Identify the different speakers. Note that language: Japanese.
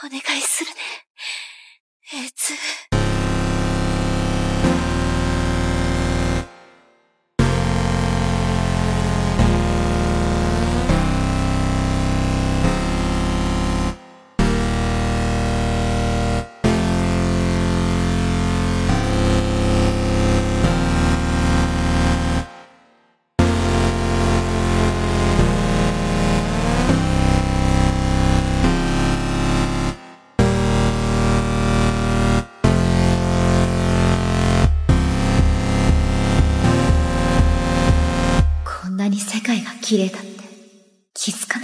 Speaker 1: お願いするね。A2。こんなに世界が綺麗だって気づかなかった。